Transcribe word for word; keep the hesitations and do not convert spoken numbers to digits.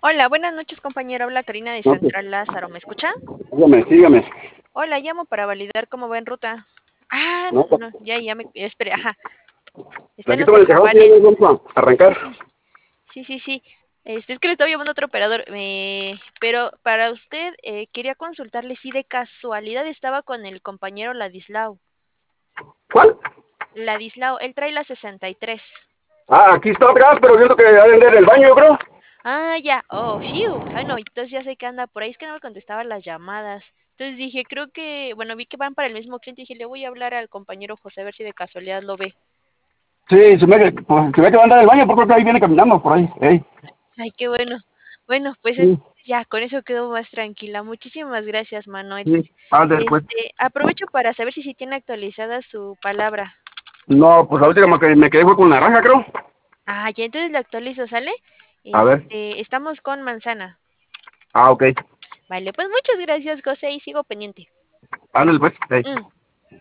Hola, buenas noches, compañero. Habla Karina de No, pues, Central Lázaro. ¿Me escucha? sígame, sígame. Hola, llamo para validar cómo va en ruta. Ah, No, pues, no, ya, ya me... Espere, ajá. Está en aquí los estamos en el cajón, sí, ya Tejabanes. vamos a Sí, arrancar. sí, sí, sí, sí. Este, es que le estaba llamando a otro operador. Eh, pero para usted, eh, quería consultarle si de casualidad estaba con el compañero Ladislao. ¿Cuál? Ladislao, él trae la sesenta y tres. Ah, aquí está atrás, pero siento que ha de andar en el baño, yo creo. Ah, ya. Oh, phew. Ay, no, entonces ya sé que anda por ahí. Es que no me contestaba las llamadas. Entonces dije, creo que, bueno, vi que van para el mismo cliente y dije, le voy a hablar al compañero José a ver si de casualidad lo ve. Sí, se me, pues, se ve que va a andar en el baño, porque creo que ahí viene caminando por ahí. Ey. Ay, qué bueno. Bueno, pues Sí, entonces ya, con eso quedo más tranquila. Muchísimas gracias, Manuel. sí, ande, pues. Este, aprovecho para saber si sí tiene actualizada su palabra. No, pues la última que me quedé fue con naranja, creo. Ah, ya, entonces lo actualizo, ¿sale? A ver. Este, estamos con manzana. Ah, ok. Vale, pues muchas gracias, José, y sigo pendiente. Ándale, pues. Ey. Mm.